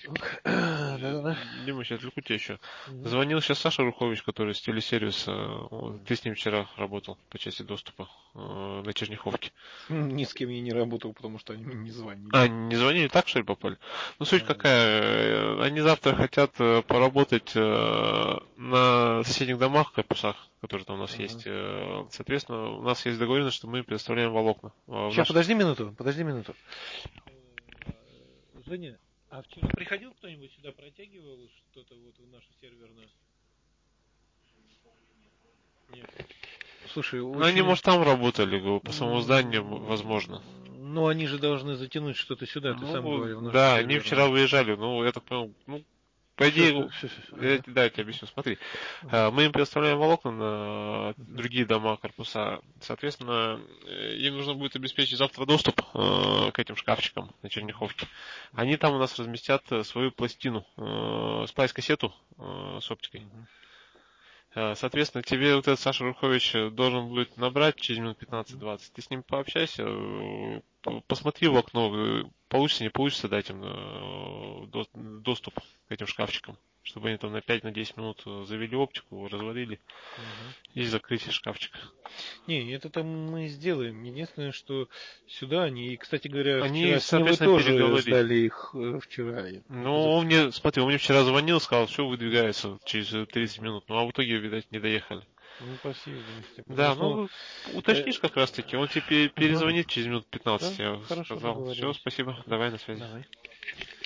Да-да-да. Дима, сейчас отвлеку тебя еще. Мгм. Звонил сейчас Саша Рухович, который с телесервиса. Ты с ним вчера работал по части доступа на Черняховке. Ни с кем я не работал, потому что они мне не звонили. А, не звонили, так что ли попали? Ну, суть Да. какая, они завтра хотят поработать на соседних домах, корпусах, которые там у нас Ага. есть. Соответственно, у нас есть договоренность, что мы предоставляем волокна. В Сейчас, наших... подожди минуту. Женя, а вчера приходил кто-нибудь сюда, протягивал что-то вот в нашу серверную? Нет. Слушай, Ну, они, очень... может, там работали, говорю, по самому зданию, возможно. Ну, они же должны затянуть что-то сюда, ты сам Ну, говорил, в нашу да, они вчера серверную. выезжали, ну, я так понял, ну, по Все, идее, все. Ага. да, я тебе объясню, смотри. Ага. Мы им предоставляем волокна на Мгм. другие дома, корпуса. Соответственно, им нужно будет обеспечить завтра доступ к этим шкафчикам на Мгм. Черняховке. Они там у нас разместят свою пластину, спайс-кассету с оптикой. Мгм. Соответственно, тебе вот этот Саша Рухович должен будет набрать через минут Мгм. 15-20. Ты с ним пообщайся, посмотри в окно, получится, не получится дать им доступ к этим шкафчикам, чтобы они там на 5-10 минут завели оптику, разводили Мгм. и закрыть шкафчик. Не, это там мы сделаем. Единственное, что сюда они, и, кстати говоря, Они, вчера с Нивы соответственно, тоже переговорили. ждали их вчера. И Ну, смотри, он мне вчера звонил, сказал, все выдвигается через 30 Мгм. минут. Ну, а в итоге, видать, не доехали. Ну, по всей видимости. Потому Да, что, ну э, уточнишь как раз таки, он тебе ага, перезвонит через минут 15, да, я хорошо, сказал. Все, договорились. спасибо, Ага, давай на связи. давай.